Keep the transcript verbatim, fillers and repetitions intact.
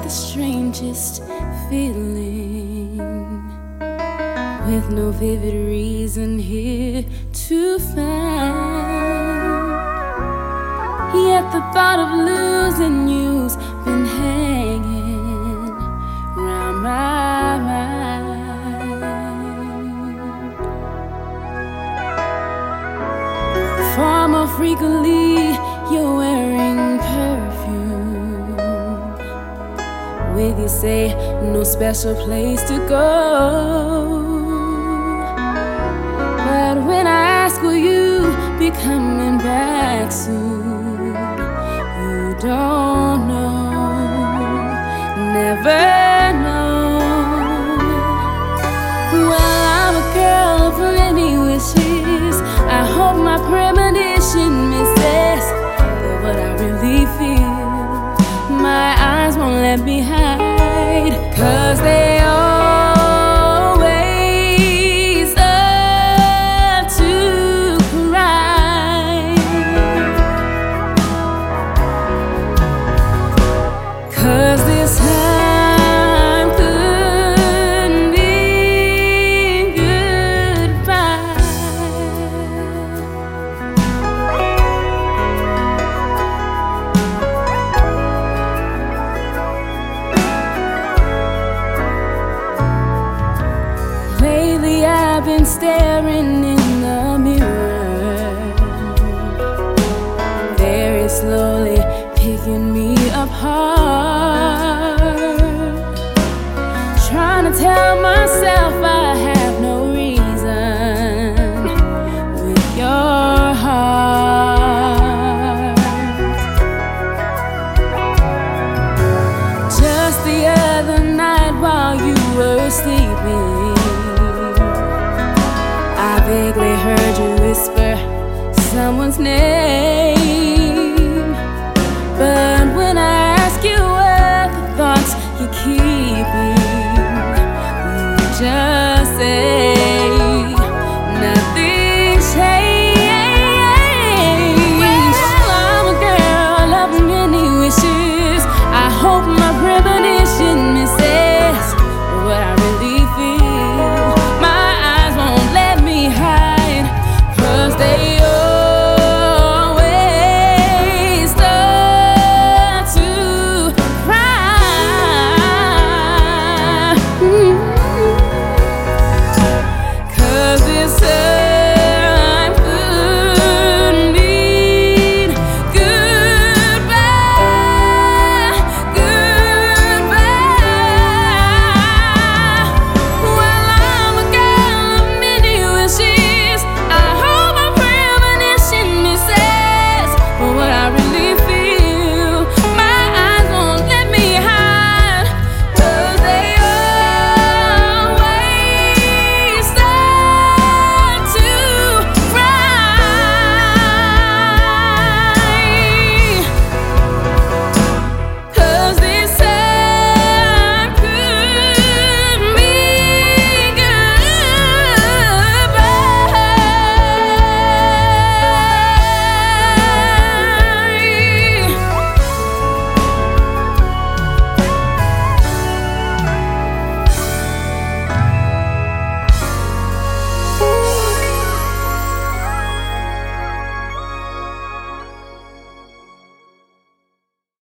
the strangest feeling, with no vivid reason here to find. Yet the thought of losing you's been hanging round my mind. Far more frequently, you're wearing perfume. With you say no special place to go. But when I ask, will you be coming back soon, you don't know, never know. Well, I'm a girl of many wishes. I hope my premonition misses, but what I really feel, my eyes won't let me hide, 'cause they always love to cry. 'Cause this time couldn't be goodbye. Lately I've been staring in the mirror, very slowly picking me apart, trying to tell myself I have no reason with your heart. Just the other night while you were sleeping, I vaguely heard you whisper someone's name.